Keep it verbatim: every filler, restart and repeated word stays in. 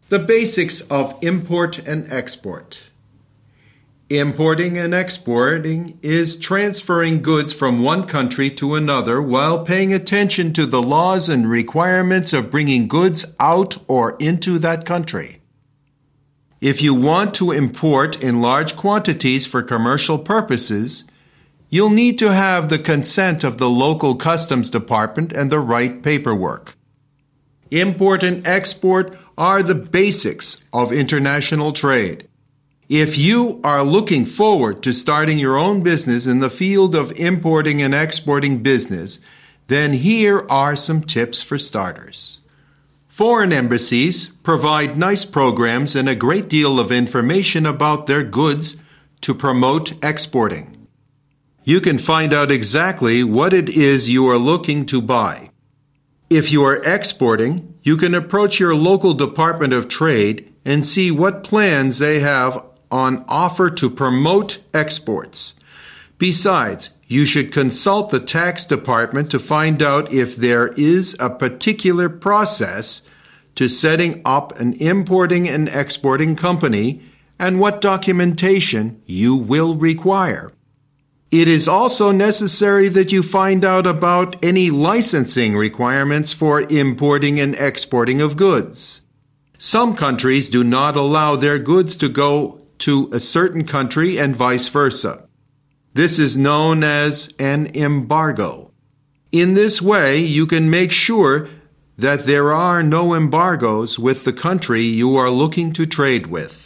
The basics of import and export. Importing and exporting is transferring goods from one country to another while paying attention to the laws and requirements of bringing goods out or into that country. If you want to import in large quantities for commercial purposes, you'll need to have the consent of the local customs department and the right paperwork. Import and export are the basics of international trade. If you are looking forward to starting your own business in the field of importing and exporting business, then here are some tips for starters. Foreign embassies provide nice programs and a great deal of information about their goods to promote exporting. You can find out exactly what it is you are looking to buy. If you are exporting, you can approach your local Department of Trade and see what plans they have on offer to promote exports. Besides, you should consult the tax department to find out if there is a particular process to setting up an importing and exporting company and what documentation you will require. It is also necessary that you find out about any licensing requirements for importing and exporting of goods. Some countries do not allow their goods to go to a certain country and vice versa. This is known as an embargo. In this way, you can make sure that there are no embargoes with the country you are looking to trade with.